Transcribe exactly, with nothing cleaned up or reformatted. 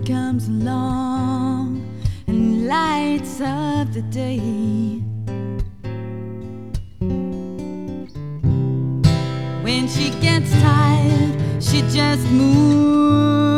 comes along and lights up the day. When she gets tired, she just moves